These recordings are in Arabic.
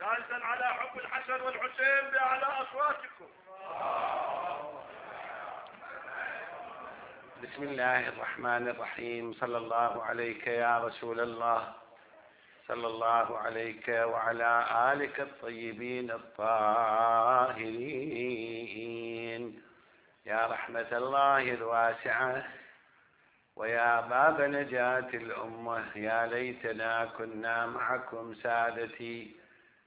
خالدا على حب الحسن والحسين بأعلى أصواتكم. بسم الله الرحمن الرحيم. صلى الله عليك يا رسول الله، صلى الله عليك وعلى آلك الطيبين الطاهرين. يا رحمة الله الواسعة ويا باب نجاة الأمة، يا ليتنا كنا معكم سادتي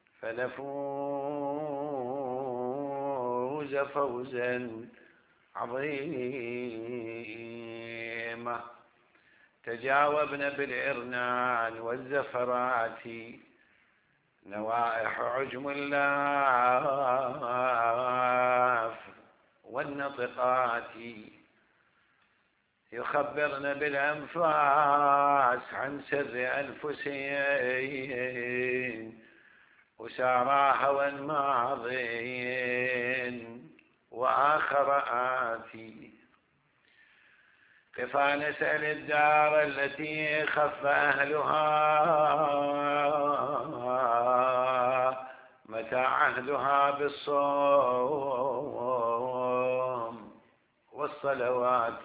فنفوز فوزا عظيما. تجاوبنا بالإرنان والزفرات نوائح عجم اللاف والنطقات، يخبرنا بالأنفاس عن سر أنفسين وسارى هوى ماض وآخر آتي. كفى نسأل الدار التي خف أهلها متى عهدها بالصوم والصلوات.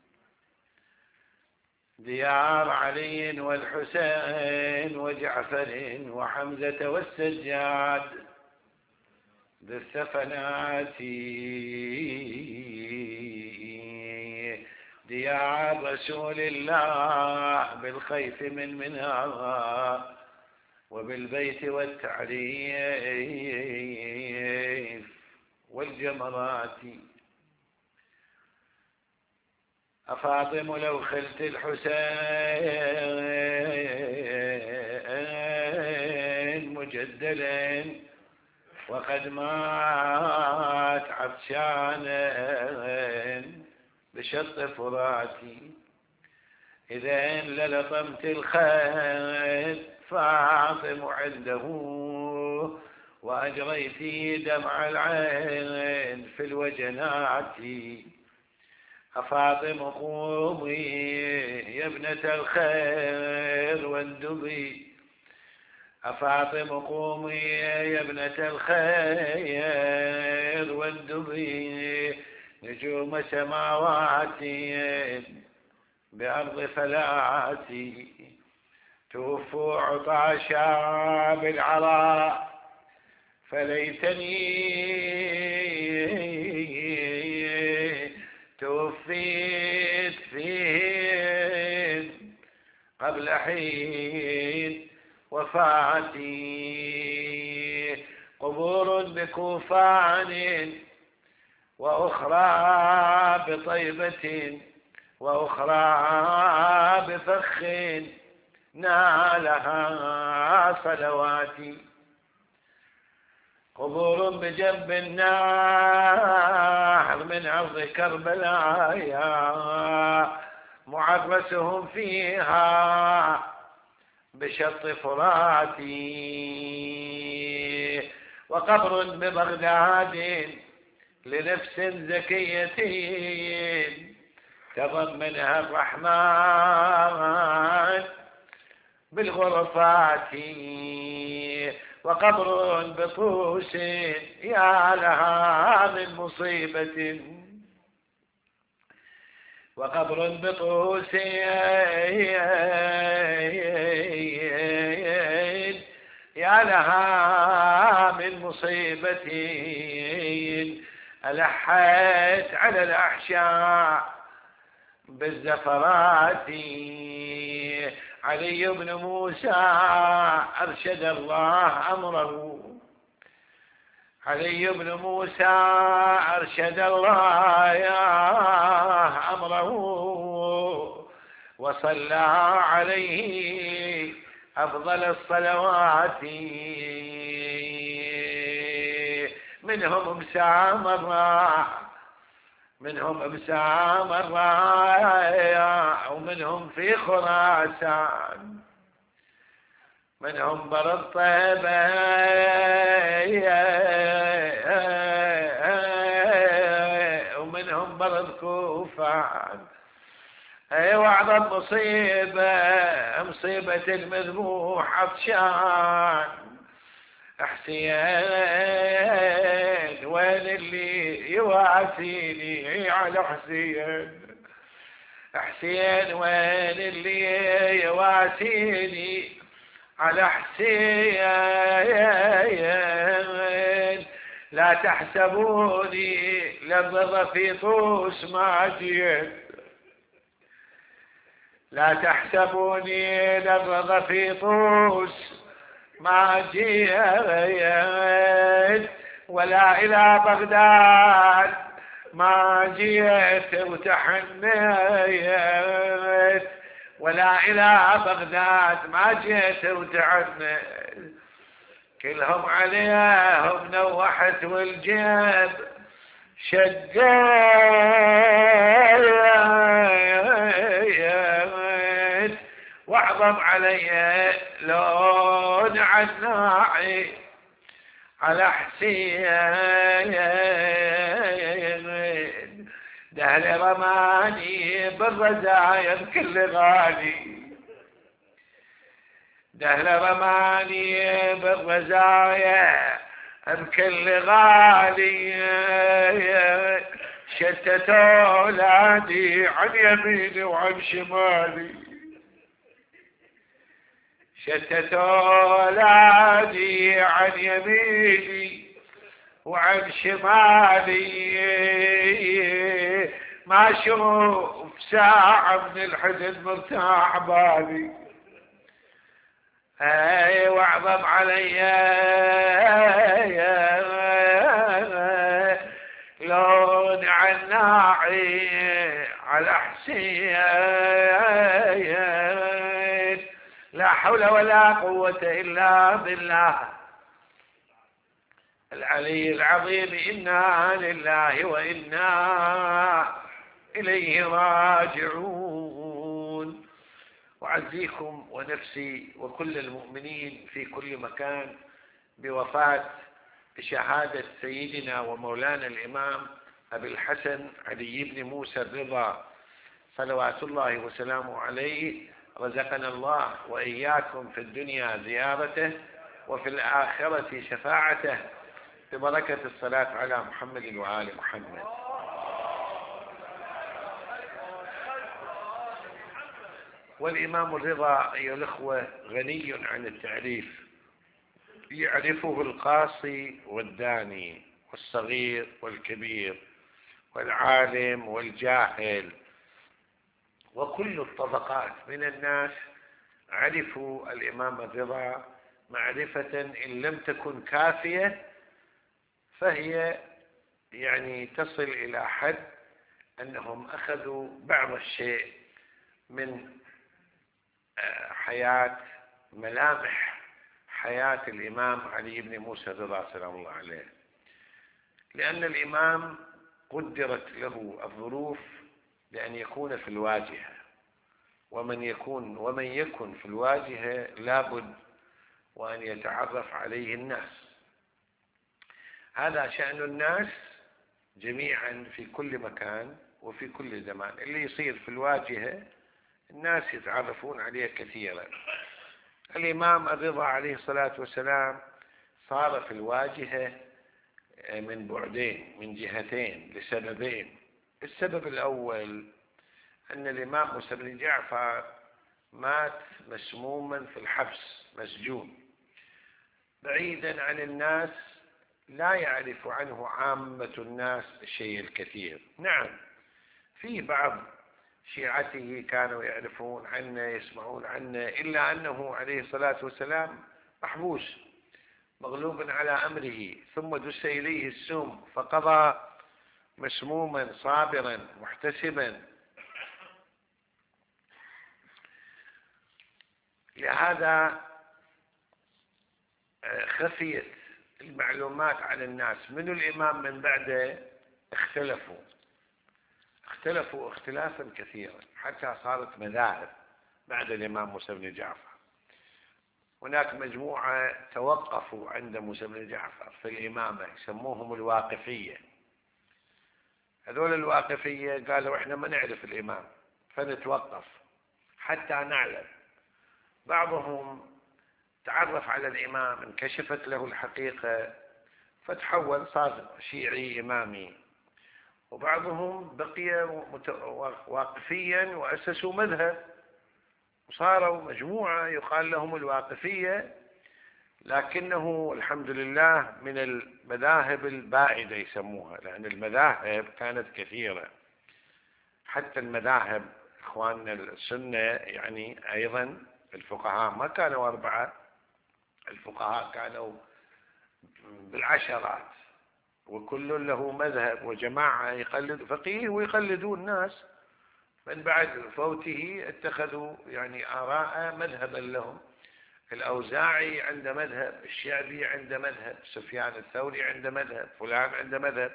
ديار علي والحسين وجعفر وحمزة والسجاد بالثفنات. ديار رسول الله بالخيف منها وبالبيت والتعريف والجمرات. أفاطم لو خلت الحسين مجدلا وقد مات عطشانا بشط فراتي، إذا للطمت الخيل فاطم عنده وأجريت دمع العين في الوجنات. أفاطم قومي يا ابنة الخير واندبي، أفاطم قومي يا ابنة الخير واندبي، نجوم سماواتي بأرض فلاتي. توفوا عطاشا بالعراء فليتني توفيت فيه قبل حين وفاتي. قبور بكوفان وأخرى بطيبة وأخرى بفخ نالها صلواتي. قبور بجنب النار من أرض كربلاء معرسهم فيها بشط فراتي. وقبر ببغداد لنفس زكية تضمنها الرحمن بالغرفات. وقبر بطوس يا لها من مصيبة، وقبر بطوس يا لها من مصيبة ألحت على الأحشاء بالزفرات. علي بن موسى أرشد الله أمره، علي بن موسى أرشد الله أمره وصلى عليه أفضل الصلوات. منهم مسامرة، منهم مسامرة ومنهم في خراسان، منهم برد طيبة ومنهم برد كوفان. وأعظم مصيبة مصيبة المذبوح عطشان حسين وين اللي يواسيني على حسين، حسين وين اللي يواسيني على حسين، لا تحسبوني لبض في طوس ما جيت، لا تحسبوني لبض في طوس ما جيت، ولا إلى بغداد ما جيت وتحنيت، ولا إلى بغداد ما جيت وتحنيت، كلهم عليهم نوحت والجيب شقيت، واعظم علي لون عناعي على حسين، دهل رماني بالرزايا بكل غالي، دهل رماني بالرزايا بكل غالي، شتت اولادي عن يميني وعن شمالي، شتت اولادي عن يميني وعن شمالي، ما اشوف ساعة من الحزن مرتاح بالي، واعظم علي لون عناعي على حسين، لا حول ولا قوة إلا بالله العلي العظيم، إنا لله وإنا إليه راجعون. أعزيكم ونفسي وكل المؤمنين في كل مكان بوفاة شهادة سيدنا ومولانا الإمام أبي الحسن علي بن موسى الرضا صلوات الله وسلامه عليه. رزقنا الله وإياكم في الدنيا زيارته وفي الآخرة شفاعته ببركة الصلاة على محمد وآل محمد. والإمام الرضا أيها الأخوة غني عن التعريف، يعرفه القاصي والداني والصغير والكبير والعالم والجاهل، وكل الطبقات من الناس عرفوا الإمام الرضا معرفة إن لم تكن كافية فهي يعني تصل إلى حد أنهم أخذوا بعض الشيء من ملامح حياة الإمام علي بن موسى الرضا سلام الله عليه، لأن الإمام قدرت له الظروف لأن يكون في الواجهة، ومن يكن في الواجهة لابد وأن يتعرف عليه الناس. هذا شأن الناس جميعا في كل مكان وفي كل زمان، اللي يصير في الواجهة الناس يتعرفون عليه كثيرا. الإمام الرضا عليه الصلاة والسلام صار في الواجهة من بعدين، من جهتين، لسببين. السبب الأول أن الإمام موسى بن جعفر مات مسموما في الحبس، مسجون بعيدا عن الناس، لا يعرف عنه عامة الناس الشيء الكثير. نعم في بعض شيعته كانوا يعرفون عنه يسمعون عنه، إلا أنه عليه الصلاة والسلام محبوس مغلوب على أمره، ثم دس إليه السم فقضى مسموما صابرا محتسبا. لهذا خفيت المعلومات عن الناس. من الإمام من بعده اختلفوا اختلافا كثيرا حتى صارت مذاهب بعد الإمام موسى بن جعفر. هناك مجموعة توقفوا عند موسى بن جعفر في الإمامة يسموهم الواقفية. هذول الواقفية قالوا احنا ما نعرف الإمام فنتوقف حتى نعلم. بعضهم تعرف على الإمام، انكشفت له الحقيقة، فتحول صار شيعي إمامي. وبعضهم بقي واقفيا وأسسوا مذهب وصاروا مجموعة يقال لهم الواقفية، لكنه الحمد لله من المذاهب البائدة يسموها، لأن المذاهب كانت كثيرة. حتى المذاهب إخواننا السنة يعني أيضا الفقهاء ما كانوا 4، الفقهاء كانوا بالعشرات، وكل له مذهب وجماعة يقلد فقيه ويقلدون الناس من بعد فوته، اتخذوا يعني آراء مذهبا لهم. الأوزاعي عنده مذهب، الشعبي عنده مذهب، سفيان الثوري عنده مذهب، فلان عنده مذهب،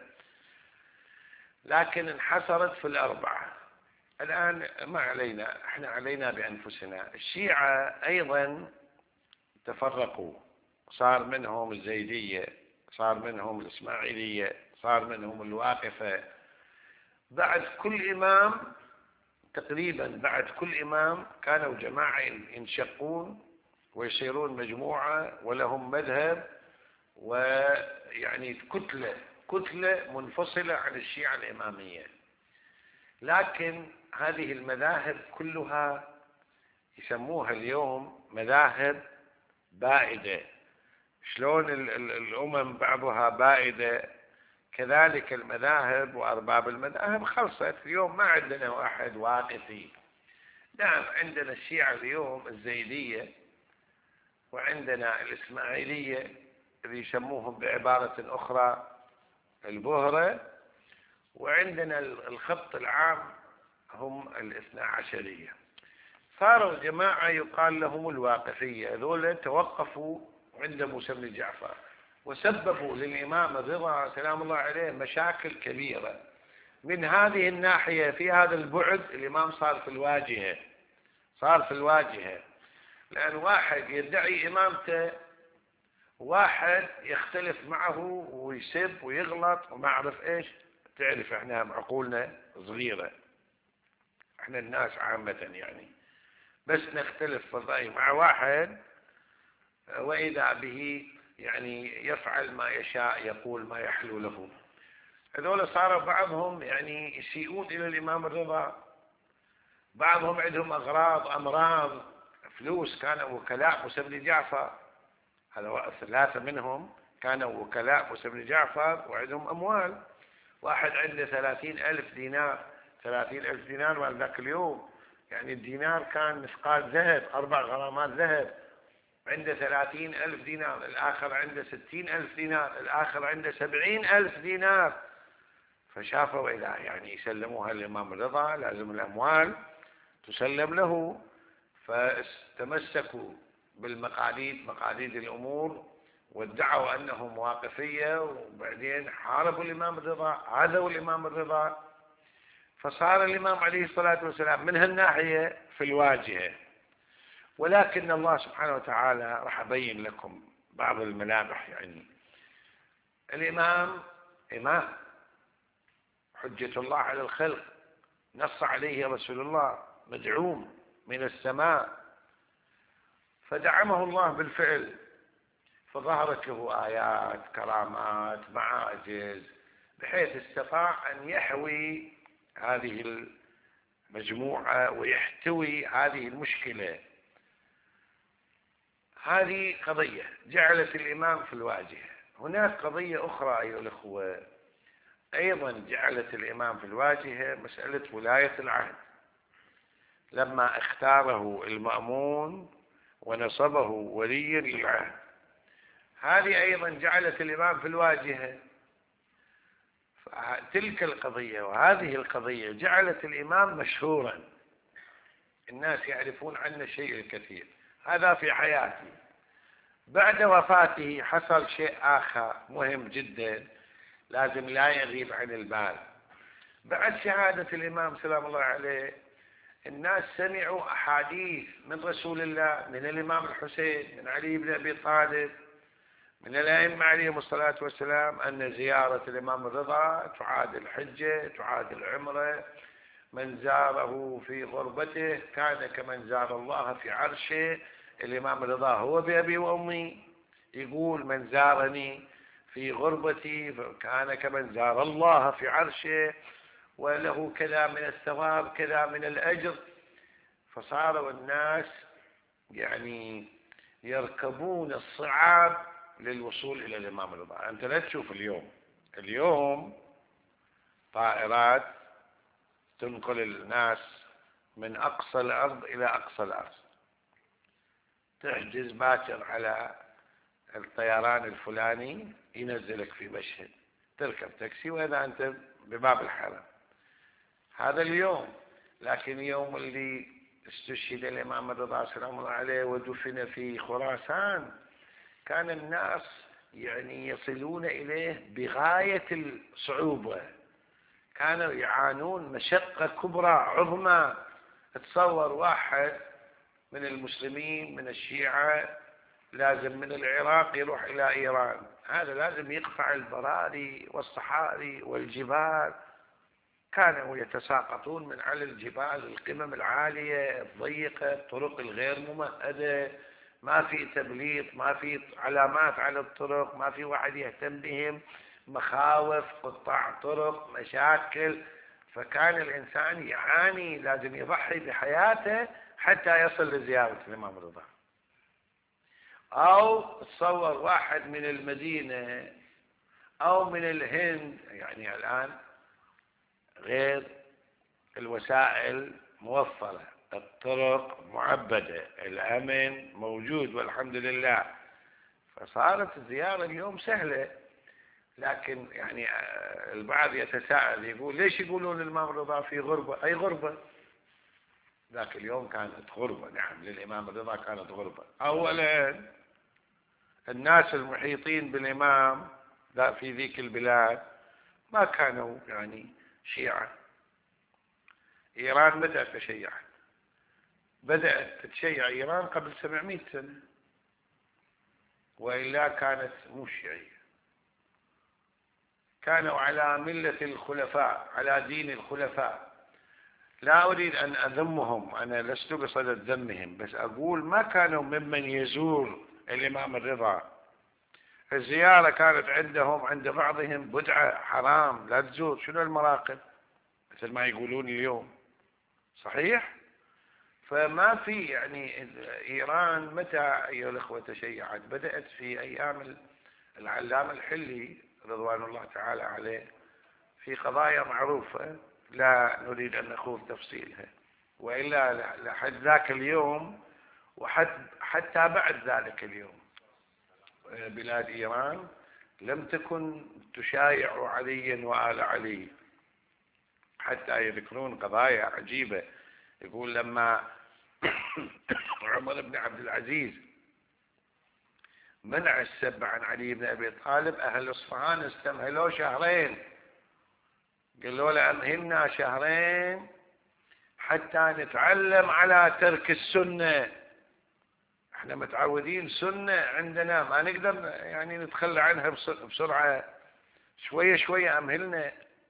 لكن انحصرت في ال4. الآن ما علينا، احنا علينا بأنفسنا. الشيعة أيضا تفرقوا، صار منهم الزيدية، صار منهم الإسماعيلية، صار منهم الواقفة. بعد كل إمام تقريبا، بعد كل إمام كانوا جماعة ينشقون ويصيرون مجموعة ولهم مذهب، ويعني كتلة منفصلة عن الشيعة الإمامية. لكن هذه المذاهب كلها يسموها اليوم مذاهب بائدة. شلون الأمم بعضها بائدة، كذلك المذاهب وأرباب المذاهب خلصت. اليوم ما عندنا واحد واقفي. نعم عندنا الشيعة اليوم الزيدية، وعندنا الإسماعيلية اللي يسموهم بعبارة أخرى البهرة، وعندنا الخط العام هم ال12. صاروا جماعة يقال لهم الواقفية. هذول توقفوا عند موسى بن جعفر وسببوا للإمام الرضا سلام الله عليه مشاكل كبيرة. من هذه الناحية في هذا البعد الإمام صار في الواجهة، لأن واحد يدعي إمامته، واحد يختلف معه ويسب ويغلط وما أعرف إيش. تعرف احنا عقولنا صغيرة، احنا الناس عامة يعني، بس نختلف في الرأي مع واحد وإذا به يعني يفعل ما يشاء، يقول ما يحلو له. هذول صار بعضهم يعني يسيئون إلى الإمام الرضا، بعضهم عندهم أغراض أمراض فلوس، كانوا وكلاء موسى بن جعفر. هذا 3 منهم كانوا وكلاء موسى بن جعفر وعندهم أموال. واحد عنده 30,000 دينار، 30,000 دينار مال ذاك اليوم، يعني الدينار كان مثقال ذهب، 4 غرامات ذهب. عنده 30,000 دينار، الآخر عنده 60,000 دينار، الآخر عنده 70,000 دينار. فشافوا إذا يعني يسلموها للإمام الرضا لازم الأموال تسلم له، فاستمسكوا بالمقاليد، مقاليد الأمور، وادعوا أنهم واقفية، وبعدين حاربوا الإمام الرضا، عادوا الإمام الرضا. فصار الإمام عليه الصلاة والسلام من هالناحية في الواجهة. ولكن الله سبحانه وتعالى راح أبين لكم بعض الملامح. يعني الإمام إمام، حجة الله على الخلق، نص عليه رسول الله، مدعوم من السماء، فدعمه الله بالفعل، فظهرت له آيات كرامات معاجز، بحيث استطاع أن يحوي هذه المجموعة ويحتوي هذه المشكلة. هذه قضية جعلت الإمام في الواجهة. هناك قضية أخرى أيها الأخوة أيضا جعلت الإمام في الواجهة، مسألة ولاية العهد، لما اختاره المأمون ونصبه وليا للعهد. هذه أيضا جعلت الإمام في الواجهة. تلك القضية وهذه القضية جعلت الإمام مشهورا، الناس يعرفون عنه شيء الكثير. هذا في حياته. بعد وفاته حصل شيء آخر مهم جدا لازم لا يغيب عن البال. بعد شهادة الإمام سلام الله عليه الناس سمعوا أحاديث من رسول الله، من الإمام الحسين، من علي بن أبي طالب، من الأئمة عليهم الصلاة والسلام، أن زيارة الإمام الرضا تعادل حجة، تعادل عمرة. من زاره في غربته كان كمن زار الله في عرشه. الإمام الرضا هو بأبي وأمي، يقول من زارني في غربتي كان كمن زار الله في عرشه، وله كذا من الثواب كذا من الأجر. فصاروا الناس يعني يركبون الصعاب للوصول إلى الإمام الرضا. أنت لا تشوف اليوم طائرات تنقل الناس من أقصى الأرض إلى أقصى الأرض، تحجز باكر على الطيران الفلاني ينزلك في مشهد، تركب تاكسي وإذا أنت بباب الحرم. هذا اليوم. لكن يوم اللي استشهد الإمام الرضا سلام الله عليه ودفن في خراسان، كان الناس يعني يصلون إليه بغاية الصعوبة، كانوا يعانون مشقة كبرى عظمى. تصور واحد من المسلمين من الشيعة لازم من العراق يروح إلى إيران، هذا لازم يقطع البراري والصحاري والجبال، كانوا يتساقطون من على الجبال القمم العالية الضيقة، الطرق الغير ممهدة، ما في تبليط، ما في علامات على الطرق، ما في واحد يهتم بهم، مخاوف، قطاع طرق، مشاكل. فكان الإنسان يعاني، لازم يضحي بحياته حتى يصل لزيارة الإمام الرضا. أو تصور واحد من المدينة أو من الهند، يعني الآن غير الوسائل موفرة، الطرق معبدة، الأمن موجود والحمد لله، فصارت الزيارة اليوم سهلة. لكن يعني البعض يتساءل يقول ليش يقولون الإمام الرضا في غربة؟ أي غربة؟ ذاك اليوم كانت غربة، نعم للإمام الرضا كانت غربة. أولا الناس المحيطين بالإمام في ذيك البلاد ما كانوا يعني شيعة. إيران متى تشيعت؟ بدأت تتشيع إيران قبل 700 سنة، وإلا كانت مو شيعية. كانوا على ملة الخلفاء، على دين الخلفاء. لا أريد أن أذمهم، أنا لست بصدد ذمهم، بس أقول ما كانوا ممن يزور الإمام الرضا. الزيارة كانت عندهم عند بعضهم بدعة، حرام، لا تزور. شنو المراقب مثل ما يقولون اليوم؟ صحيح؟ فما في يعني إيران متى أيها الأخوة تشيعت؟ بدأت في أيام العلامة الحلي رضوان الله تعالى عليه في قضايا معروفة لا نريد أن نخوض تفصيلها، وإلا لحد ذاك اليوم وحتى بعد ذلك اليوم بلاد إيران لم تكن تشايع عليا وآل علي، حتى يذكرون قضايا عجيبة. يقول لما عمر بن عبد العزيز منع السب عن علي بن أبي طالب، أهل إصفهان استمهلوا شهرين، قالوا له أمهلنا شهرين حتى نتعلم على ترك السنة، احنا متعودين سنة عندنا ما نقدر يعني نتخلى عنها بسرعة، شوية شوية أمهلنا.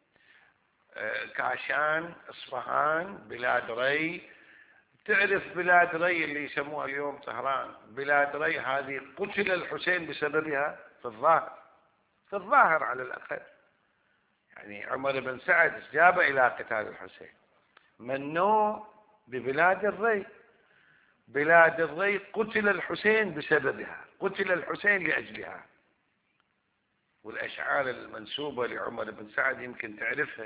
كاشان، إصفهان، بلاد ري، تعرف بلاد ري اللي يسموها اليوم طهران، بلاد ري هذه قتل الحسين بسببها في الظاهر على الأقل. يعني عمر بن سعد استجاب إلى قتال الحسين، منوه ببلاد الري. بلاد الري قتل الحسين بسببها، قتل الحسين لأجلها. والأشعار المنسوبة لعمر بن سعد يمكن تعرفها،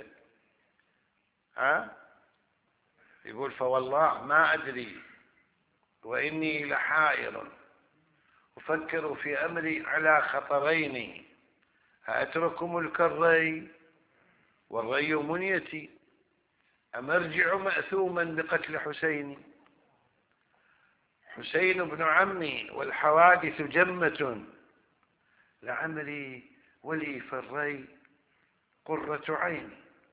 يقول فوالله ما أدري وإني لحائر أفكر في أمري على خطرين، أترك ملك الري والري منيتي، أم أرجع مأثوما بقتل حسين؟ حسين بن عمي والحوادث جمة، لعمري ولي في الري قرة عين.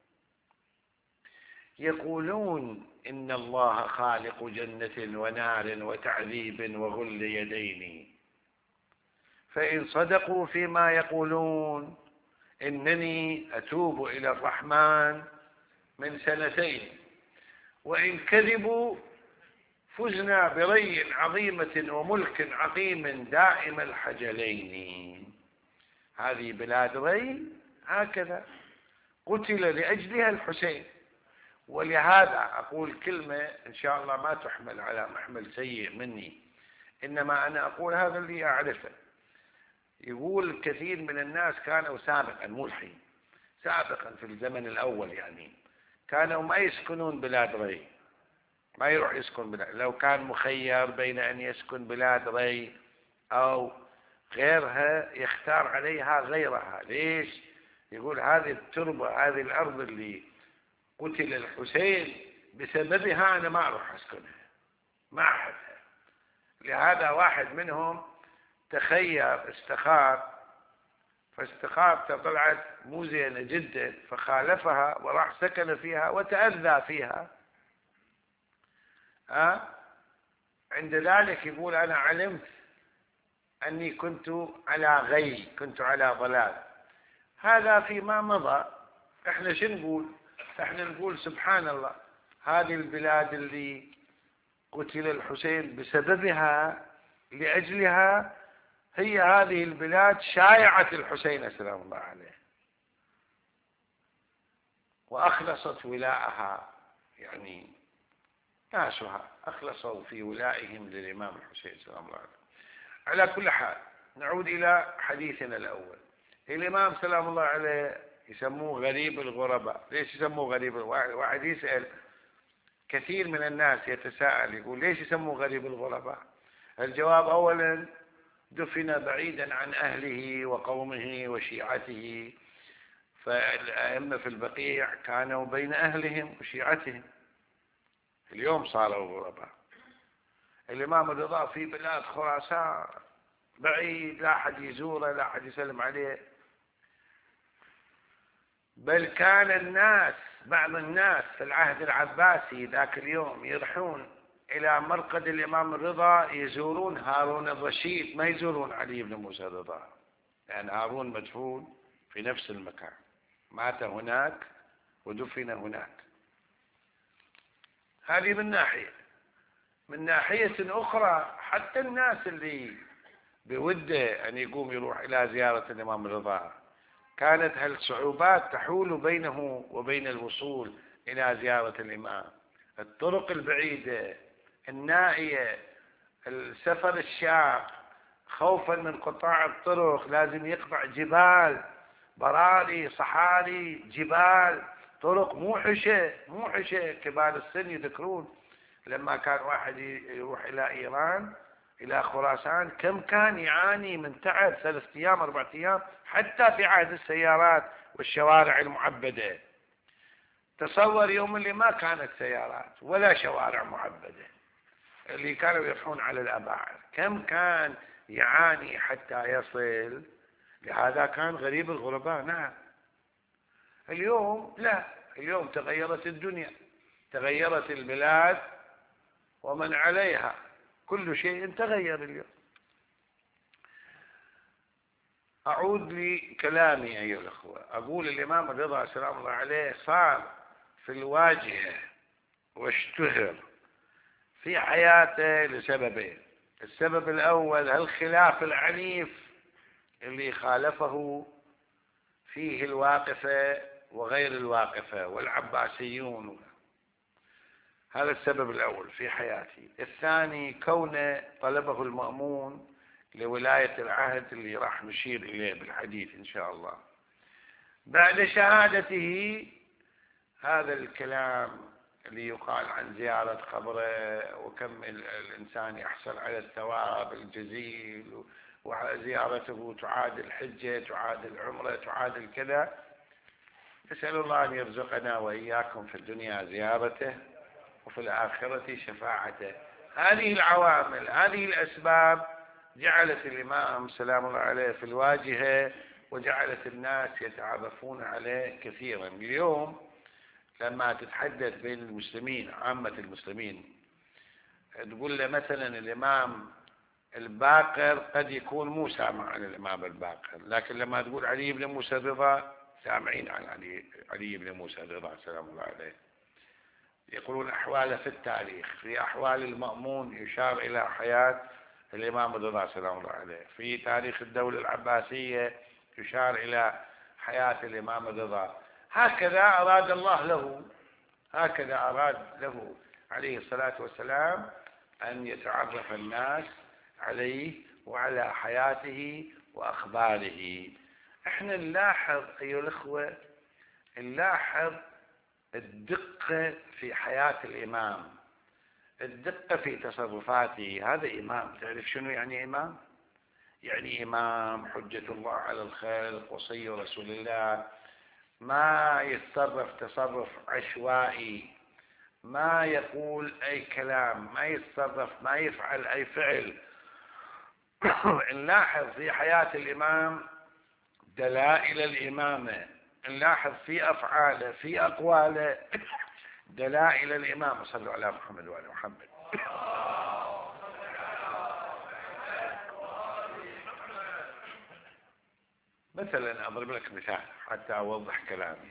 يقولون إن الله خالق جنة ونار وتعذيب وغل يدين، فإن صدقوا فيما يقولون إنني أتوب إلى الرحمن من 2 سنين، وإن كذبوا فزنا بري عظيمة وملك عظيم دائم الحجلين. هذه بلاد ري هكذا قتل لأجلها الحسين. ولهذا أقول كلمة إن شاء الله ما تحمل على محمل سيء مني، إنما أنا أقول هذا اللي أعرفه. يقول كثير من الناس كانوا سابقا، مو الحين، سابقا في الزمن الأول يعني كانوا ما يسكنون بلاد ري، ما يروح يسكن بلاد. لو كان مخير بين أن يسكن بلاد ري أو غيرها يختار عليها غيرها. ليش؟ يقول هذه التربة، هذه الأرض اللي قتل الحسين بسببها أنا ما أروح أسكنها، ما أحبها. لهذا واحد منهم تخير، استخار، فاستخارته طلعت مو زينة جدا، فخالفها وراح سكن فيها وتأذى فيها. عند ذلك يقول أنا علمت أني كنت على غي، كنت على ضلال. هذا فيما مضى. احنا شو نقول؟ احنا نقول سبحان الله، هذه البلاد اللي قتل الحسين بسببها لأجلها هي هذه البلاد شايعة الحسين سلام الله عليه وأخلصت ولاءها، يعني ناسها أخلصوا في ولائهم للإمام الحسين سلام الله عليه. على كل حال نعود إلى حديثنا الأول. الإمام سلام الله عليه يسموه غريب الغرباء. ليش يسموه غريب؟ واحد يسأل، كثير من الناس يتساءل يقول ليش يسموه غريب الغرباء؟ الجواب أولا دفن بعيدا عن أهله وقومه وشيعته، فالأئمة في البقيع كانوا بين أهلهم وشيعتهم، اليوم صاروا غرباء. الإمام الرضا في بلاد خراسان بعيد، لا أحد يزوره، لا أحد يسلم عليه. بل كان الناس، بعض الناس في العهد العباسي ذاك اليوم يروحون إلى مرقد الإمام الرضا يزورون هارون الرشيد، ما يزورون علي بن موسى الرضا، لأن هارون مدفون في نفس المكان، مات هناك ودفن هناك. هذه من ناحية. من ناحية أخرى حتى الناس اللي بوده أن يقوم يروح إلى زيارة الإمام الرضا كانت هالصعوبات تحول بينه وبين الوصول إلى زيارة الإمام. الطرق البعيدة، النائية، السفر الشاق، خوفا من قطاع الطرق لازم يقطع جبال، براري، صحاري، جبال، طرق موحشة. كبار السن يذكرون لما كان واحد يروح إلى إيران، إلى خراسان، كم كان يعاني من تعب 3 أيام 4 أيام، حتى في عهد السيارات والشوارع المعبدة. تصور يوم اللي ما كانت سيارات ولا شوارع معبدة، اللي كانوا يروحون على الأباعر، كم كان يعاني حتى يصل. لهذا كان غريب الغرباء. نعم. اليوم لا، اليوم تغيرت الدنيا، تغيرت البلاد ومن عليها، كل شيء تغير اليوم. أعود لكلامي أيها الأخوة. أقول الإمام الرضا سلام الله عليه صار في الواجهة واشتهر في حياته لسببين. السبب الأول الخلاف العنيف اللي خالفه فيه الواقفة وغير الواقفة والعباسيون، هذا السبب الأول في حياتي. الثاني كونه طلبه المأمون لولاية العهد اللي راح نشير إليه بالحديث إن شاء الله. بعد شهادته هذا الكلام اللي يقال عن زيارة قبره وكم الإنسان يحصل على الثواب الجزيل، وزيارته تعادل حجة، تعادل عمرة، تعادل كذا. نسأل الله أن يرزقنا وإياكم في الدنيا زيارته وفي الآخرة شفاعته. هذه العوامل، هذه الأسباب جعلت الإمام سلام الله عليه في الواجهة، وجعلت الناس يتعرفون عليه كثيرا. اليوم لما تتحدث بين المسلمين، عامة المسلمين، تقول له مثلا الإمام الباقر، قد يكون مو سامع عن الإمام الباقر، لكن لما تقول علي بن موسى الرضا سامعين عن علي بن موسى الرضا سلام الله عليه. يقولون أحواله في التاريخ. في أحوال المأمون يشار إلى حياة الإمام الرضا سلام الله عليه. في تاريخ الدولة العباسية يشار إلى حياة الإمام الرضا. هكذا أراد الله له، هكذا أراد له عليه الصلاة والسلام أن يتعرف الناس عليه وعلى حياته وأخباره. احنا نلاحظ أيها الأخوة، نلاحظ الدقة في حياة الإمام، الدقة في تصرفاته. هذا إمام، تعرف شنو يعني إمام؟ يعني إمام حجة الله على الخلق وصي رسول الله، ما يتصرف تصرف عشوائي، ما يقول أي كلام، ما يتصرف، ما يفعل أي فعل. نلاحظ في حياة الإمام دلائل الإمامة، نلاحظ في أفعاله في أقواله دلائل الإمامة. صلوا على محمد وعلى محمد. مثلا أضرب لك مثال حتى أوضح كلامي.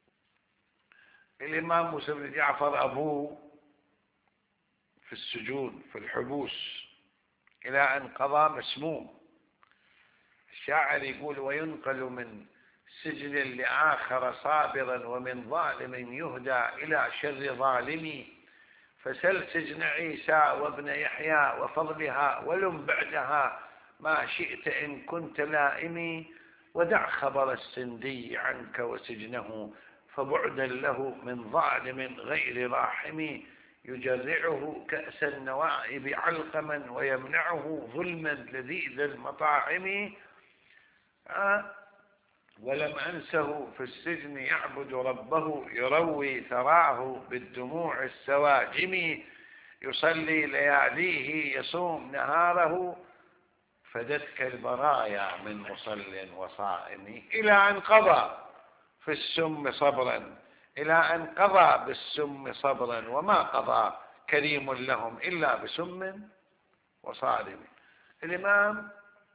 الإمام موسى بن جعفر أبوه في السجون في الحبوس إلى أن قضى مسموم. الشاعر يقول: وينقل من سجن لآخر صابرا ومن ظالم يهدى إلى شر ظالم، فسل سجن عيسى وابن يحيى وفضلها ولم بعدها ما شئت إن كنت لائمي، ودع خبر السندي عنك وسجنه فبعدا له من ظالم غير راحم، يجرعه كأس النوائب علقما ويمنعه ظلما لذيذ المطاعم. ولم أنسه في السجن يعبد ربه يروي ثراه بالدموع السواجم، يصلي لياليه يصوم نهاره فدتك البرايا من مصل وصائم، إلى أن قضى في السم صبرا، إلى أن قضى بالسم صبرا، وما قضى كريم لهم إلا بسم وصارم. الإمام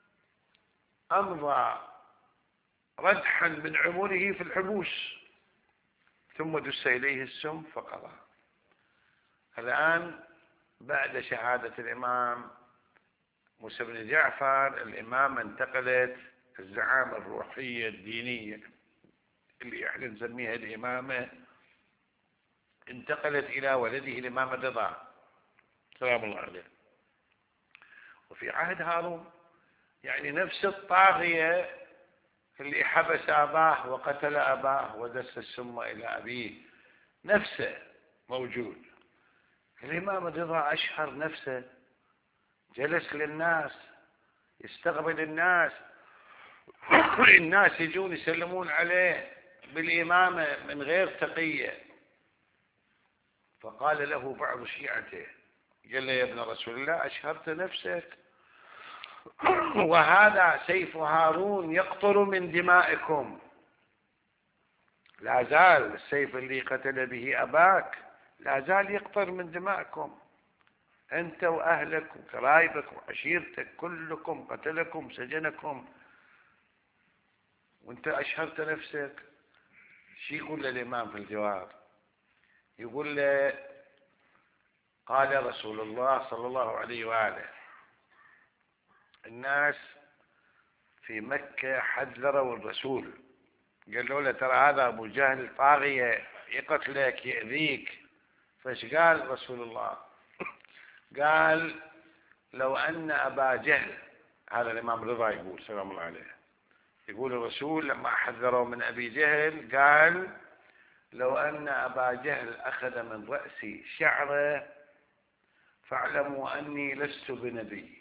أمضى ردحا من عمره في الحبوس ثم دس إليه السم فقضى. الآن بعد شهادة الإمام موسى بن جعفر، الإمام انتقلت الزعامة الروحية الدينية اللي احنا نسميها الإمامة، انتقلت إلى ولده الإمام الرضا سلام الله عليه. وفي عهد هارون يعني نفس الطاغية اللي حبس أباه وقتل أباه ودس السم إلى أبيه نفسه موجود. الإمام الرضا أشهر نفسه، جلس للناس يستقبل الناس الناس يجون يسلمون عليه بالإمامة من غير تقية. فقال له بعض شيعته، قال له: يا ابن رسول الله أشهرت نفسك، وهذا سيف هارون يقطر من دمائكم، لا زال السيف اللي قتل به أباك لا زال يقطر من دمائكم، أنت وأهلك وقرايبك وعشيرتك كلكم قتلكم سجنكم، وأنت أشهرت نفسك. شي يقول للإمام في الجواب؟ يقول له: قال رسول الله صلى الله عليه وآله: الناس في مكة حذروا الرسول، قالوا له: ترى هذا أبو جهل طاغية يقتلك يأذيك. فايش قال رسول الله؟ قال: لو أن أبا جهل، هذا الإمام رضا يقول سلام الله عليه، يقول الرسول لما حذروا من أبي جهل قال: لو أن أبا جهل أخذ من رأسي شعره فاعلموا أني لست بنبي.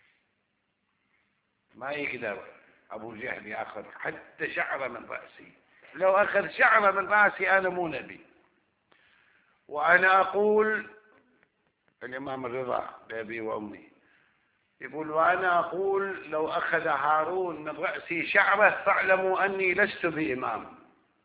ما يقدر أبو جهل يأخذ حتى شعره من رأسي، لو أخذ شعره من رأسي أنا مو نبي. وأنا أقول، الإمام الرضا بأبي وأمي يقول: وأنا أقول لو أخذ هارون من رأسي شعره فاعلموا أني لست بإمام.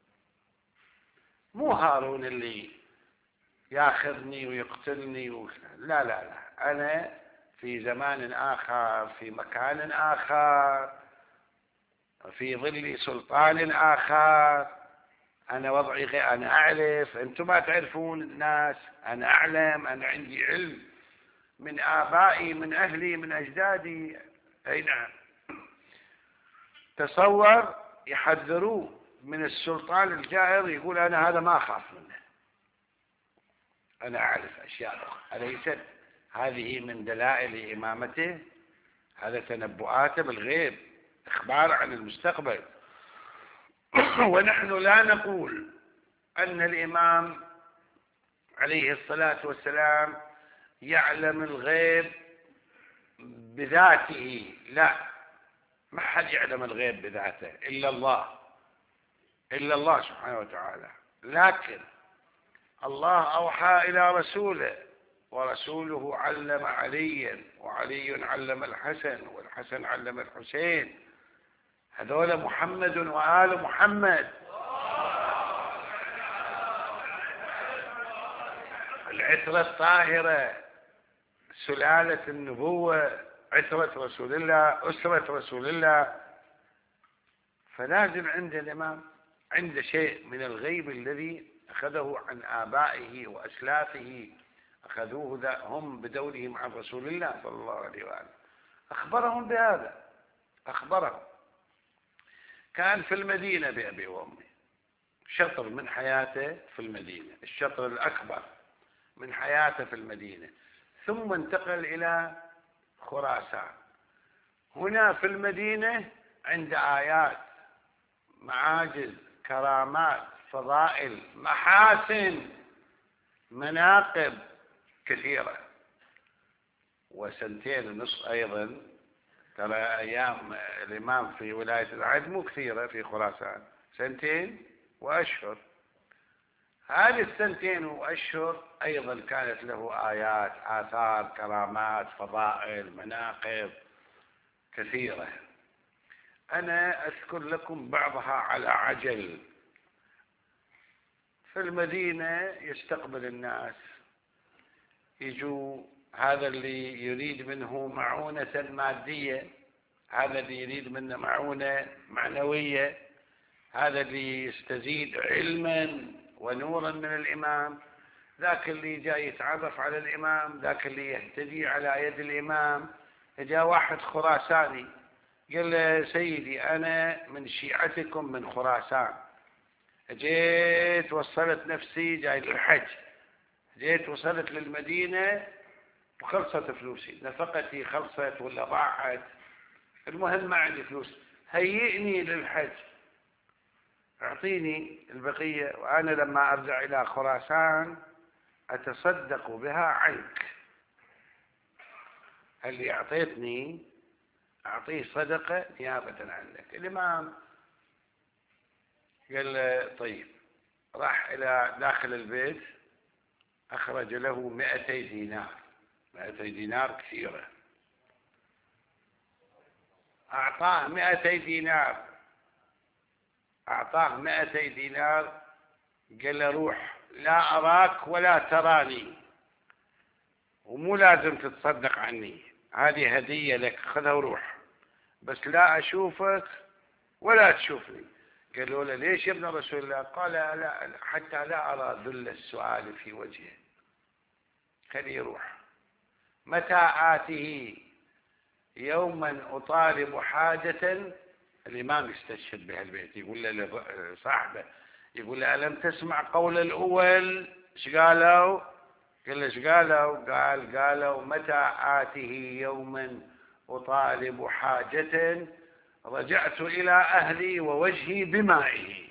مو هارون اللي ياخذني ويقتلني لا لا لا، أنا في زمان آخر، في مكان آخر، في ظل سلطان آخر، أنا وضعي غير، أنا أعرف، أنتم ما تعرفون الناس، أنا أعلم، أنا عندي علم من آبائي، من أهلي، من أجدادي. أي نعم. تصور يحذروه من السلطان الجائر، يقول أنا هذا ما أخاف منه، أنا أعرف أشياء أخرى. أليست هذه من دلائل إمامته؟ هذا تنبؤات بالغيب، إخبار عن المستقبل. ونحن لا نقول أن الإمام عليه الصلاة والسلام يعلم الغيب بذاته، لا، ما حد يعلم الغيب بذاته إلا الله، إلا الله سبحانه وتعالى. لكن الله أوحى إلى رسوله، ورسوله علم عليا، وعلي علم الحسن، والحسن علم الحسين. هذول محمد وآل محمد، العترة الطاهرة، سلالة النبوة، عترة رسول الله، أسرة رسول الله. فلازم عند الإمام عند شيء من الغيب الذي أخذه عن آبائه وأسلافه، أخذوه هم بدورهم عن رسول الله صلى الله عليه وآله، أخبرهم بهذا، أخبرهم. كان في المدينة بأبي وأمي، شطر من حياته في المدينة، الشطر الأكبر من حياته في المدينة، ثم انتقل إلى خراسان. هنا في المدينة عند آيات، معاجز، كرامات، فضائل، محاسن، مناقب كثيرة. وسنتين ونصف أيضا، ترى أيام الإمام في ولاية العهد مو كثيرة في خراسان، سنتين وأشهر. هذه السنتين وأشهر أيضا كانت له آيات، آثار، كرامات، فضائل، مناقب كثيرة. أنا أذكر لكم بعضها على عجل. في المدينة يستقبل الناس، يجوا، هذا اللي يريد منه معونة مادية، هذا اللي يريد منه معونة معنوية، هذا اللي يستزيد علما ونورا من الإمام، ذاك اللي جاي يتعرف على الإمام، ذاك اللي يهتدي على يد الإمام. جاء واحد خراساني قال له سيدي أنا من شيعتكم من خراسان، جيت وصلت نفسي جاي للحج، جيت وصلت للمدينة وخلصت فلوسي، نفقتي خلصت ولا ضاعت، المهم ما عندي فلوس، هيئني للحج، اعطيني البقية وأنا لما أرجع إلى خراسان أتصدق بها عنك. اللي أعطيتني أعطيه صدقة نيابة عنك. الإمام قال له طيب. راح إلى داخل البيت، أخرج له 200 دينار. 200 دينار كثيرة. أعطاه 200 دينار، أعطاه 200 دينار. قال له روح، لا أراك ولا تراني، ومو لازم تتصدق عني، هذه هدية لك، خذها وروح، بس لا أشوفك ولا تشوفني. قالوا له ليش يا ابن رسول الله؟ قال لا، حتى لا أرى ذل السؤال في وجهه، خليه يروح. متى آته يوما أطالب حاجة. الإمام يستشهد بهالبيت، يقول له صاحبه، يقول له ألم تسمع قول الأول؟ ايش قالوا؟ قال له ايش قالوا؟ قالوا متى آته يوما أطالب حاجة رجعت إلى أهلي ووجهي بمائه.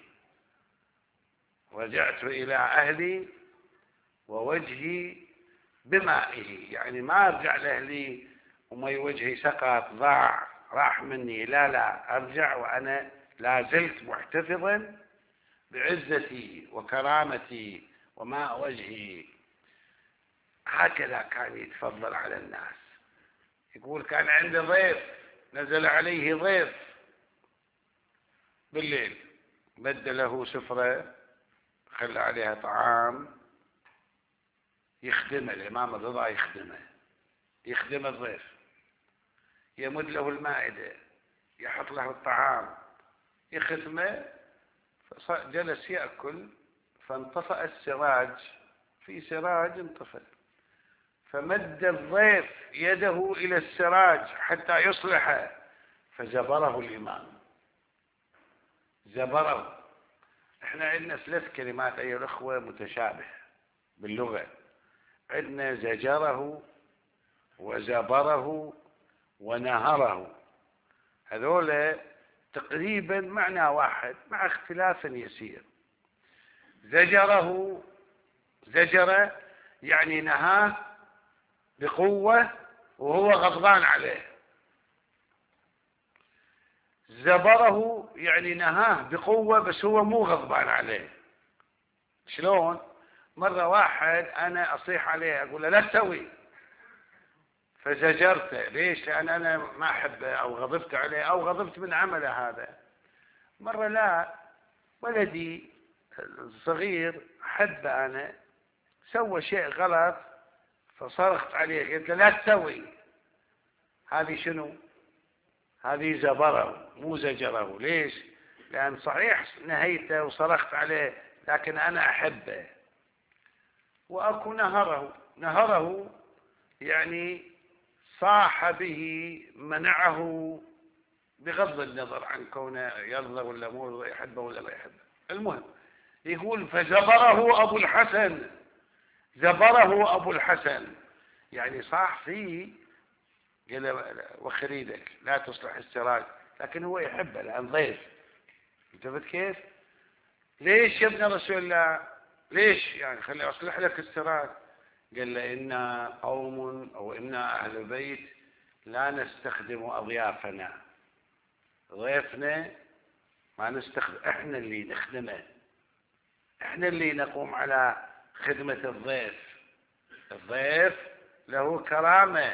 رجعت إلى أهلي ووجهي بمائه، يعني ما أرجع لأهلي ومي وجهي سقط ضاع راح مني، لا، أرجع وأنا لا زلت محتفظا بعزتي وكرامتي وماء وجهي. هكذا كان يتفضل على الناس. يقول كان عنده ضيف، نزل عليه ضيف بالليل، مد له سفرة، خلى عليها طعام، يخدمه الإمام الرضا، يخدم الضيف، يمد له المائدة، يحط له الطعام، يختمه. جلس يأكل فانطفأ السراج، في سراج انطفأ، فمد الضيف يده إلى السراج حتى يصلحه فزبره الإمام، زبره. احنا عندنا 3 كلمات أيها الأخوة متشابه باللغة، عندنا زجره وزبره ونهره، هذول تقريبا معنى واحد مع اختلاف يسير. زجره، زجر يعني نهاه بقوة وهو غضبان عليه. زبره يعني نهاه بقوة بس هو مو غضبان عليه. شلون؟ مرة واحد أنا أصيح عليه أقول له لا تسوي، فزجرته. ليش؟ لأن أنا ما أحبه أو غضبت عليه أو غضبت من عمله هذا. مرة لا، ولدي الصغير حبه أنا، سوى شيء غلط فصرخت عليه قلت له لا تسوي. هذه شنو؟ هذه زبره مو زجره. ليش؟ لأن صحيح نهيته وصرخت عليه لكن أنا أحبه. وأكو نهره، نهره يعني صاح به، منعه بغض النظر عن كونه يرضى ولا مو يحبه ولا لا يحبه. المهم يقول فزبره أبو الحسن، زبره أبو الحسن يعني صاح فيه، قال وخر ايدك لا تصلح السراج، لكن هو يحبه لأن ضيف. انتبهت كيف؟ ليش يا ابن رسول الله؟ ليش يعني خلي أصلح لك السراج؟ قال له إنا قوم أو إنا أهل البيت لا نستخدم أضيافنا، ضيفنا ما نستخدم، إحنا اللي نخدمه، إحنا اللي نقوم على خدمة الضيف. الضيف له كرامة،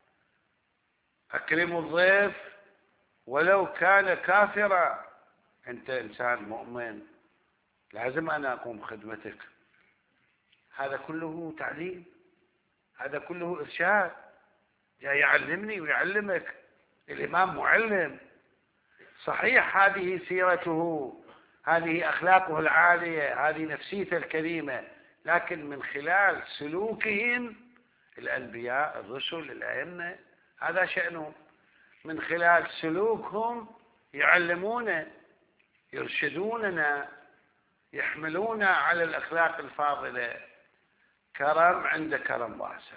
أكرموا الضيف ولو كان كافرا. أنت إنسان مؤمن لازم أنا أقوم خدمتك. هذا كله تعليم، هذا كله إرشاد، جاي يعلمني ويعلمك. الإمام معلم صحيح، هذه سيرته، هذه أخلاقه العالية، هذه نفسيته الكريمة، لكن من خلال سلوكهم الأنبياء الرسل الأئمة هذا شأنهم، من خلال سلوكهم يعلمونا، يرشدوننا، يحملونا على الأخلاق الفاضلة. كرم عند كرم واسع،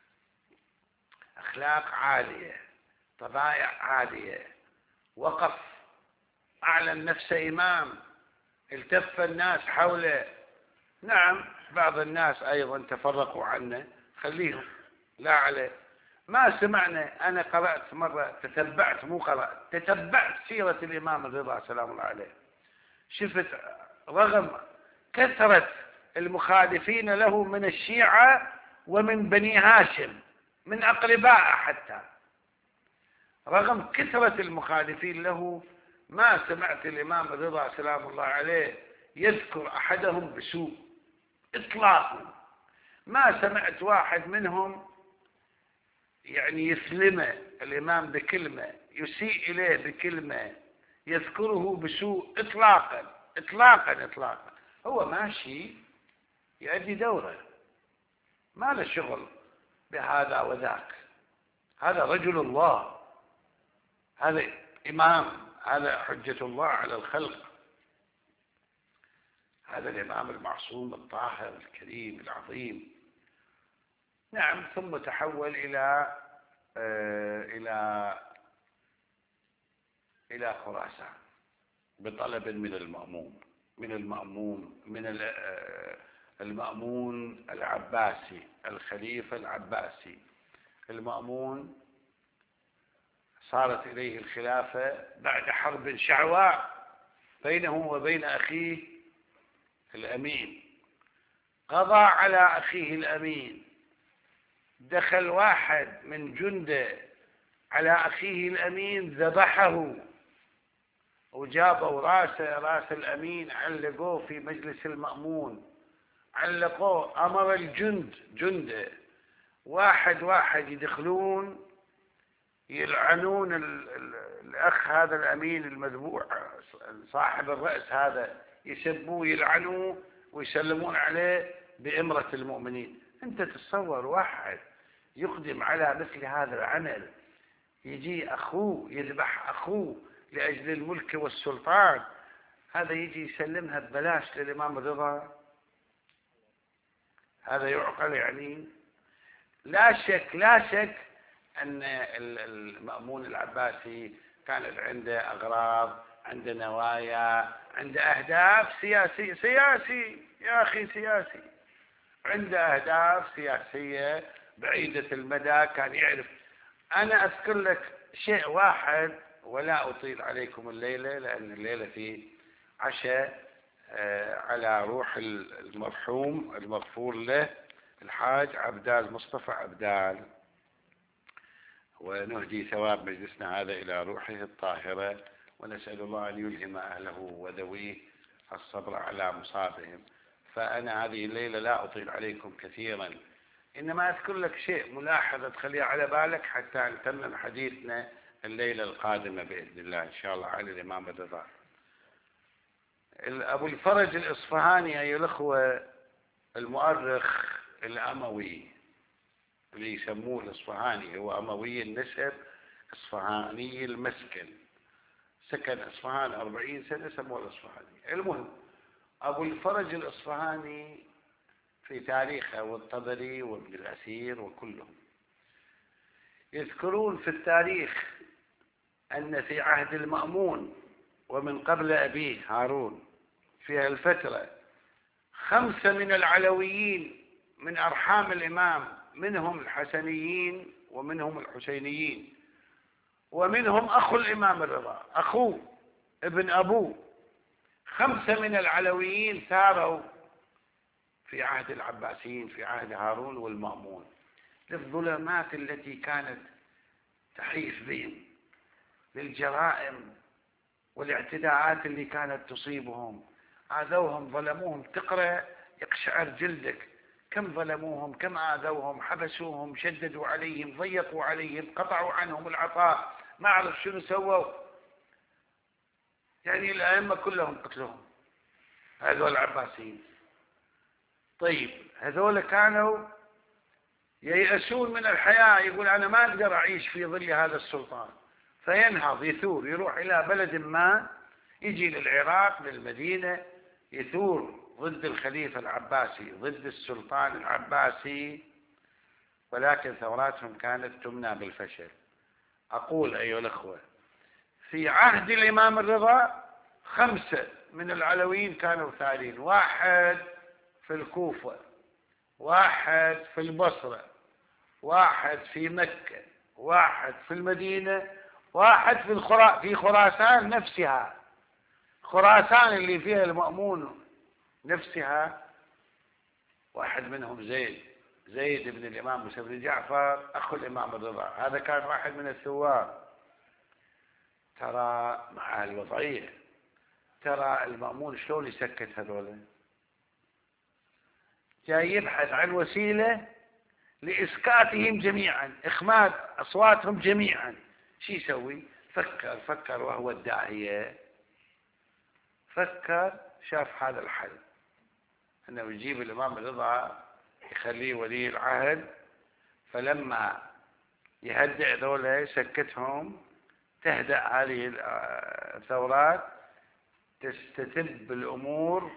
أخلاق عالية، طبائع عالية، وقف أعلن نفسه إمام، التف الناس حوله. نعم بعض الناس أيضا تفرقوا عنه، خليهم لا عليه. ما سمعنا، أنا قرأت مرة، تتبعت مو قرأت، تتبعت سيرة الإمام الرضا سلام الله عليه، شفت رغم كثرة المخالفين له من الشيعة ومن بني هاشم من أقربائه حتى، رغم كثرة المخالفين له ما سمعت الإمام الرضا سلام الله عليه يذكر أحدهم بسوء إطلاقا. ما سمعت واحد منهم يعني يسلمه الإمام بكلمة، يسيء إليه بكلمة، يذكره بسوء إطلاقا إطلاقا إطلاقا. هو ماشي يؤدي دوره، ما له شغل بهذا وذاك. هذا رجل الله، هذا إمام، هذا حجة الله على الخلق، هذا الإمام المعصوم الطاهر الكريم العظيم. نعم ثم تحول إلى خراسان بطلب من المأمون العباسي، الخليفة العباسي. المأمون صارت إليه الخلافة بعد حرب شعواء بينه وبين أخيه الأمين. قضى على أخيه الأمين، دخل واحد من جنده على أخيه الأمين ذبحه، وجابوا راس الأمين علقوه في مجلس المأمون، علقوه. أمر جنده واحد يدخلون يلعنون الأخ هذا الأمين المذبوح صاحب الرأس هذا، يسبوه يلعنوه ويسلمون عليه بإمرة المؤمنين. أنت تتصور واحد يقدم على مثل هذا العمل، يجي أخوه يذبح أخوه لأجل الملك والسلطان، هذا يجي يسلمها ببلاش للإمام الرضا؟ هذا يعقل يعني؟ لا شك أن المأمون العباسي كانت عنده أغراض، عنده نوايا، عنده أهداف سياسي يا أخي، سياسي، عنده أهداف سياسية بعيدة المدى. كان يعرف. أنا أذكر لك شيء واحد ولا أطيل عليكم الليلة، لأن الليلة في عشاء على روح المرحوم المغفور له الحاج عبدال مصطفى عبدال، ونهدي ثواب مجلسنا هذا إلى روحه الطاهرة، ونسأل الله أن يلهم أهله وذويه الصبر على مصابهم. فأنا هذه الليلة لا أطيل عليكم كثيرا، إنما أذكر لك شيء ملاحظة تخليها على بالك حتى نتمم حديثنا الليلة القادمة بإذن الله إن شاء الله على الإمام الرضا. أبو الفرج الإصفهاني أيها الأخوة، المؤرخ الأموي اللي يسموه الإصفهاني، هو أموي النسب، إصفهاني المسكن، سكن إصفهان 40 سنة، سموه الإصفهاني. المهم، أبو الفرج الإصفهاني في تاريخه والطبري وابن الأثير وكلهم يذكرون في التاريخ أن في عهد المأمون ومن قبل أبيه هارون في الفترة 5 من العلويين من أرحام الإمام، منهم الحسنيين ومنهم الحسينيين ومنهم أخو الإمام الرضا، أخوه ابن أبوه، 5 من العلويين ثاروا في عهد العباسيين في عهد هارون والمأمون للظلمات التي كانت تحيف بهم، للجرائم والاعتداءات اللي كانت تصيبهم. آذوهم ظلموهم، تقرأ يقشعر جلدك كم ظلموهم، كم آذوهم، حبسوهم، شددوا عليهم، ضيقوا عليهم، قطعوا عنهم العطاء، ما أعرف شنو سووا. يعني الأئمة كلهم قتلهم هذول العباسيين. طيب هذول كانوا ييأسون من الحياة، يقول أنا ما أقدر أعيش في ظل هذا السلطان، فينهض يثور، يروح إلى بلد ما، يجي للعراق للمدينة، يثور ضد الخليفة العباسي، ضد السلطان العباسي، ولكن ثوراتهم كانت تمنى بالفشل. أقول أيها الأخوة، في عهد الإمام الرضا 5 من العلويين كانوا ثارين، 1 في الكوفة، 1 في البصرة، 1 في مكة، 1 في المدينة، 1 في خراسان نفسها، خراسان اللي فيها المأمون نفسها. 1 منهم زيد بن الإمام موسى بن جعفر أخو الإمام الرضا، هذا كان واحد من الثوار. ترى مع الوضعية، ترى المأمون شلون يسكت هذول، جاي يبحث عن وسيلة لإسكاتهم جميعا، إخماد أصواتهم جميعا. شو يسوي؟ فكر وهو الداعية، فكر شاف هذا الحل، أنه يجيب الإمام الرضا يخليه ولي العهد، فلما يهدئ ذولا يسكتهم، تهدأ هذه الثورات، تستتب الأمور،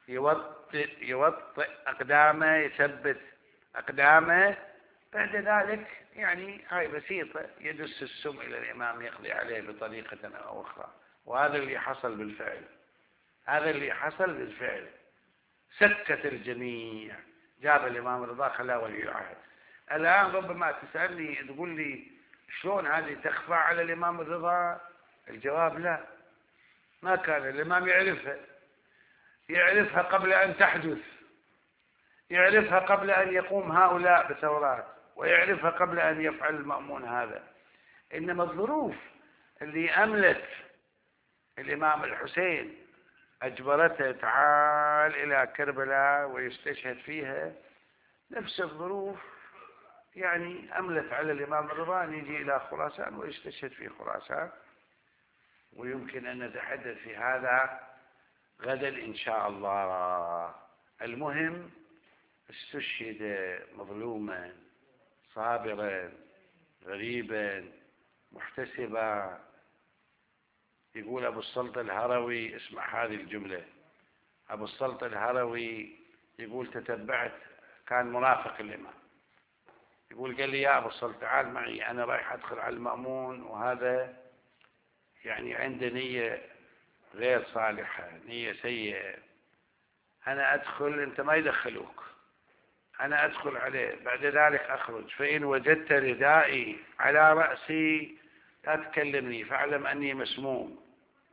يوطئ أقدامه، يثبت أقدامه. بعد ذلك يعني هاي بسيطة، يدس السم إلى الإمام يقضي عليه بطريقة أو أخرى. وهذا اللي حصل بالفعل، هذا اللي حصل بالفعل، سكت الجميع، جاب الإمام الرضا خلاه ولي العهد. الآن ربما تسألني تقول لي شلون هذه تخفى على الإمام الرضا؟ الجواب لا، ما كان الإمام يعرفها قبل أن تحدث، يعرفها قبل أن يقوم هؤلاء بثورات، ويعرفها قبل أن يفعل المأمون هذا. إنما الظروف اللي أملت الإمام الحسين أجبرته تعال إلى كربلاء ويستشهد فيها، نفس الظروف يعني أملت على الإمام الرضا أن يجي إلى خراسان ويستشهد في خراسان. ويمكن أن نتحدث في هذا غدا إن شاء الله. المهم استشهد مظلوما صابرا غريبا محتسبا. يقول أبو السلط الهروي، اسمع هذه الجملة، أبو السلط الهروي يقول تتبعت، كان مرافق الإمام، يقول قال لي يا أبو السلط تعال معي، أنا رايح أدخل على المأمون وهذا يعني عنده نية غير صالحة، نية سيئة، أنا أدخل أنت ما يدخلوك، أنا أدخل عليه بعد ذلك أخرج، فإن وجدت ردائي على رأسي لا تكلمني فاعلم أني مسموم،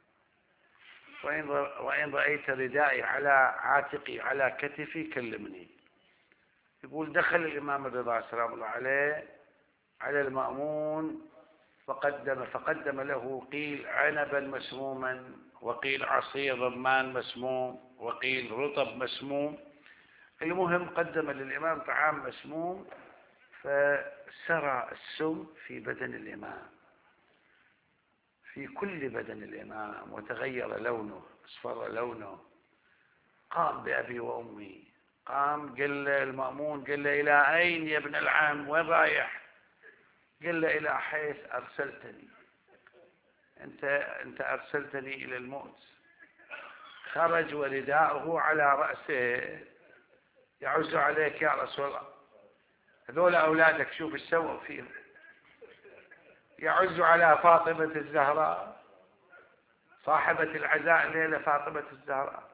وإن رأيت ردائي على عاتقي على كتفي كلمني. يقول دخل الإمام الرضا سلام الله عليه على المأمون فقدم له قيل عنبا مسموما، وقيل عصير رمان مسموم، وقيل رطب مسموم. المهم قدم للإمام طعام مسموم، فسرى السم في بدن الإمام، في كل بدن الإمام، وتغير لونه، اصفر لونه. قام بأبي وأمي، قام قال المأمون، قال له إلى أين يا ابن العم، وين رايح؟ قال له إلى حيث أرسلتني، أنت أرسلتني إلى الموت. خرج ورداؤه على رأسه، يعز عليك يا رسول الله، هذول أولادك شوف ايش سووا فيهم، يعز على فاطمة الزهراء صاحبة العزاء الليلة، فاطمة الزهراء،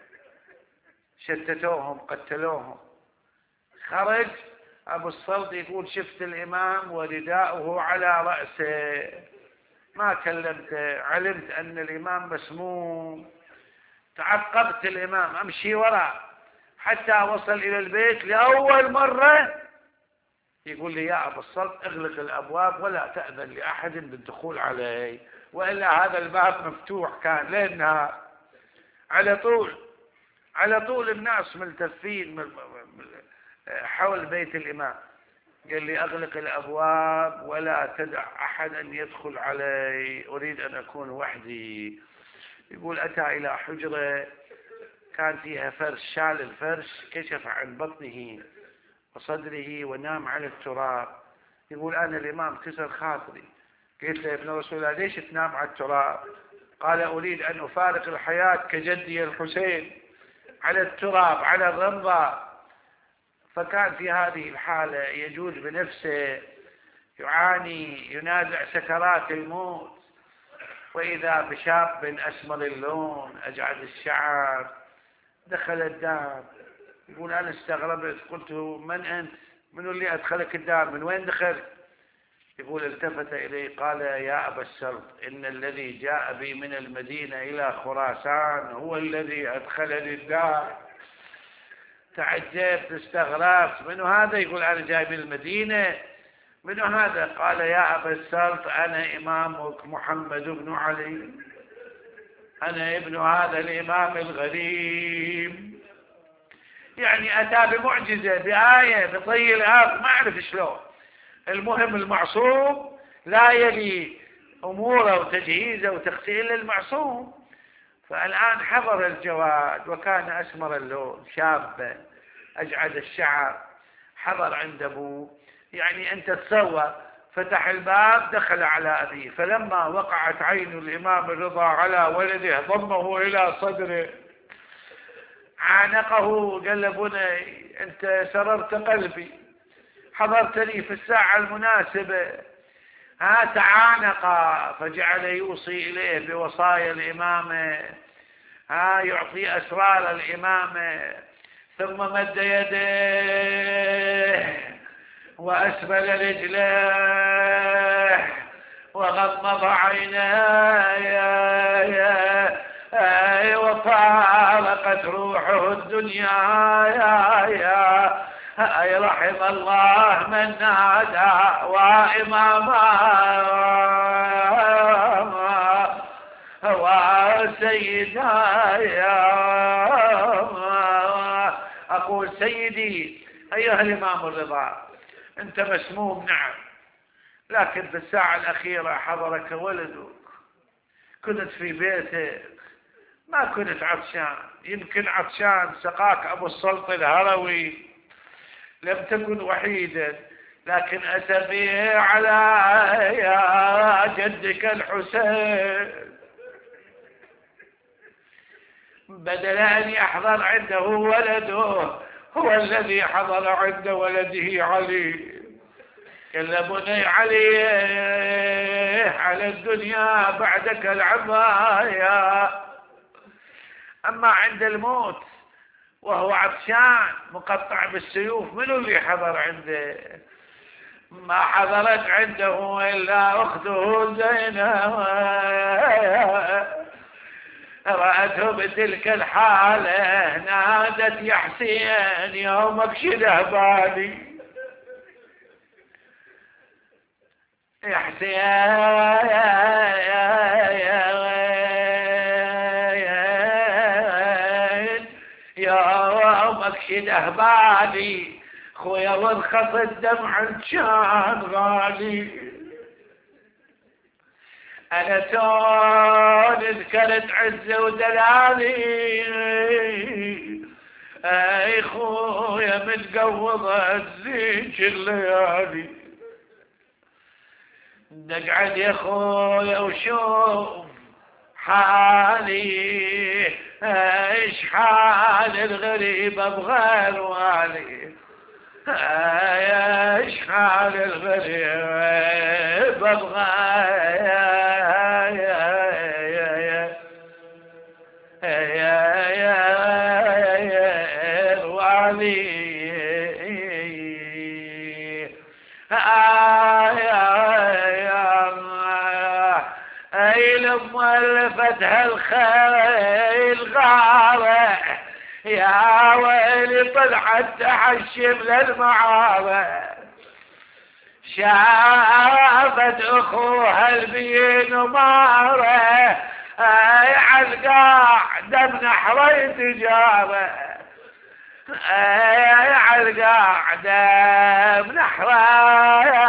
شتتوهم قتلوهم. خرج أبو السلط يقول شفت الإمام ورداؤه على رأسه، ما كلمته، علمت أن الإمام مسموم، تعقبت الإمام أمشي وراء حتى وصل إلى البيت لأول مرة. يقول لي يا أبو السلط اغلق الأبواب ولا تأذن لأحد بالدخول عليه، وإلا هذا الباب مفتوح كان ليل نهار، على طول الناس ملتفين حول بيت الإمام. قال لي أغلق الأبواب ولا تدع أحد أن يدخل علي، أريد أن أكون وحدي. يقول أتى إلى حجرة كان فيها فرش، شال الفرش كشف عن بطنه وصدره ونام على التراب. يقول أنا الإمام كسر خاطري، قلت له يا ابن رسول الله ليش تنام على التراب؟ قال أريد أن أفارق الحياة كجدي الحسين على التراب على الرمضة. فكان في هذه الحالة يجود بنفسه، يعاني ينازع سكرات الموت، وإذا بشاب أسمر اللون أجعد الشعر دخل الدار. يقول أنا استغربت، قلت من أنت؟ من اللي أدخلك الدار؟ من وين دخلت؟ يقول التفت إليه قال يا أبا السلط إن الذي جاء بي من المدينة إلى خراسان هو الذي أدخلني الدار. تعجبت استغربت، من هذا؟ يقول أنا جاي من المدينة. من هذا؟ قال يا أبا السلط أنا إمامك محمد بن علي، أنا ابن هذا الإمام الغريب. يعني أتى بمعجزة بآية بطي الأرض ما أعرف شلون. المهم المعصوم لا يلي أموره وتجهيزه وتغسيله المعصوم. فالآن حضر الجواد وكان أسمر اللون شابا أجعد الشعر، حضر عند أبوه، يعني أنت تصور، فتح الباب دخل على أبيه، فلما وقعت عين الإمام الرضا على ولده ضمه إلى صدره عانقه، قال له بني أنت سررت قلبي، حضرتني في الساعة المناسبة، تعانق. فجعل يوصي إليه بوصايا الإمامة، يعطي أسرار الإمامة، ثم مد يديه وأسبل رجليه وغمض عينيه وفارقت روحه الدنيا. رحم الله من نادى وإماما وسيدا. أقول سيدي أيها الإمام الرضا أنت مسموم نعم، لكن في الساعة الأخيرة حضرك ولدك، كنت في بيتك ما كنت عطشان، يمكن عطشان سقاك أبو السلط الهروي، لم تكن وحيدا، لكن أسفي على يا جدك الحسين، بدل أن يحضر عنده ولده هو الذي حضر عند ولده علي. قال بني علي على الدنيا بعدك العباية، أما عند الموت وهو عطشان مقطع بالسيوف منو اللي حضر عنده؟ ما حضرت عنده إلا أخته زينب، رأته بتلك الحالة نادت يا حسين يومك شده بالي، يا حسين يومك شده بالي، خويا وارخص الدمع كان غالي، أنا تون ذكرت عز ودلالي، أي خويا متقوضة تزيج الليالي، نقعد يا خويا وشوف حالي، ايش حال الغريبة بغير والي، ايش حال الغريبة بغير والي، مؤلفتها الخيل غارة، يا ويلي طلعت تحشم للمعارة، شافت اخوها البين ومارة، عالقاعدة بنحري تجارة، عالقاعدة بنحري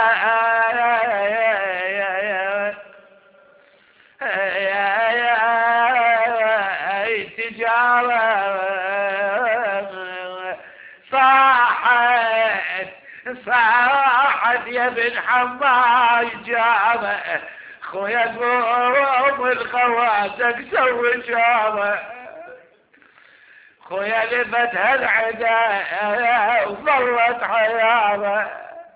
صاحت يا ابن حماي جامع، خويا قوم الخواتك سوي جامع، خويا لفت هالعدا وظلت حيامه،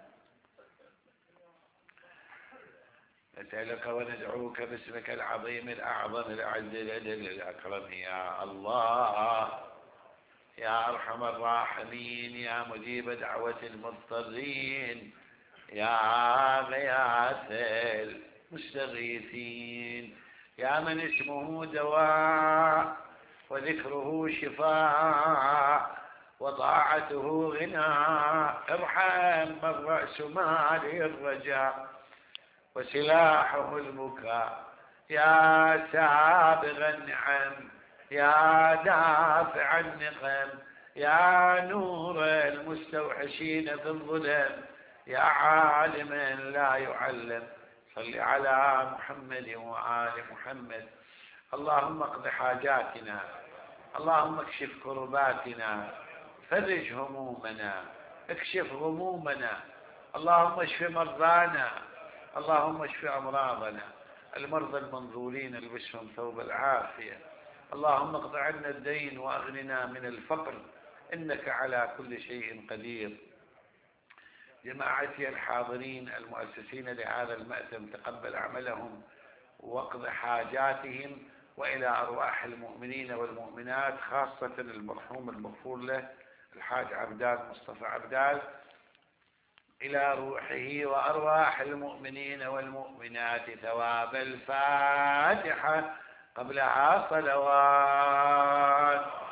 نسألك وندعوك باسمك العظيم الأعظم الأعز الأجل الأكرم يا الله، يا أرحم الراحمين، يا مجيب دعوة المضطرين، يا غياث المستغيثين، يا من اسمه دواء وذكره شفاء وطاعته غناء، ارحم من رأس ماله الرجاء وسلاحه البكاء، يا سابغ النعم، يا دافع النقم، يا نور المستوحشين في الظلم، يا عالم لا يعلم، صل على محمد وآل محمد. اللهم اقض حاجاتنا، اللهم اكشف كرباتنا، فرج همومنا، اكشف غمومنا، اللهم اشف مرضانا، اللهم اشف أمراضنا، المرضى المنظورين البسهم ثوب العافية، اللهم اقض عنا الدين وأغننا من الفقر، إنك على كل شيء قدير. جماعتي الحاضرين المؤسسين لهذا المأتم تقبل عملهم واقض حاجاتهم، وإلى أرواح المؤمنين والمؤمنات خاصة المرحوم المغفور له الحاج عبدال مصطفى عبدال، إلى روحه وأرواح المؤمنين والمؤمنات ثواب الفاتحة قبلها صلوات.